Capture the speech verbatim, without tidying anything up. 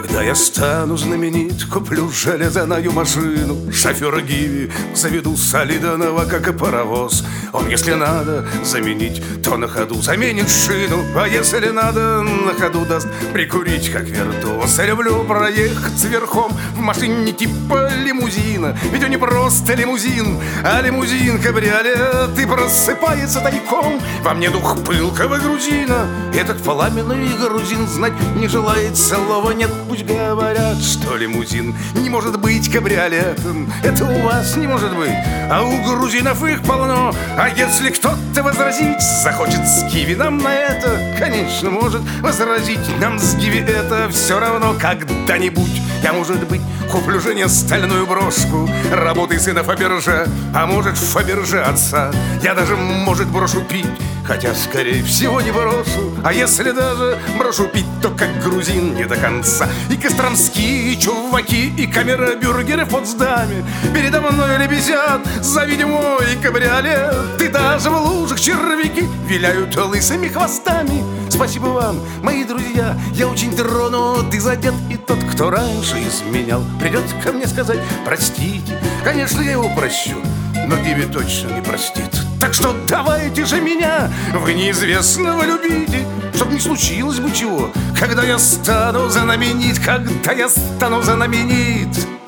Когда я стану знаменит, куплю железную машину, шофера Гиви заведу солидарного, как и паровоз. Он, если надо заменить, то на ходу заменит шину, а если надо, на ходу даст прикурить, как виртуоз. Я люблю проехать верхом в машине типа лимузина, ведь он не просто лимузин, а лимузин-кабриолет. И просыпается тайком во мне дух пылкого грузина. Этот пламенный грузин знать не желает, слова нет. Пусть говорят, что лимузин не может быть кабриолетом. Это у вас не может быть, а у грузинов их полно. А если кто-то возразить захочет с Гиви нам на это, конечно, может возразить нам с Гиви это все равно. Когда-нибудь я, может быть, куплю жене стальную брошку работы сына Фаберже, а может, Фаберже отца. Я даже, может, брошу пить, хотя, скорее всего, не брошу. А если даже брошу пить, то как грузин не до конца. И костромские чуваки, и камера-бюргеры в Потсдаме передо мной лебезят, завидя мой кабриолет. И даже в лужах червяки виляют лысыми хвостами. Спасибо вам, мои друзья, я очень тронут и задет. И тот, кто раньше изменял, придет ко мне сказать: простите. Конечно, я его прощу, но Гиви точно не простит. Так что давайте же меня вы неизвестного любите, чтоб не случилось бы чего, когда я стану знаменит, когда я стану знаменит.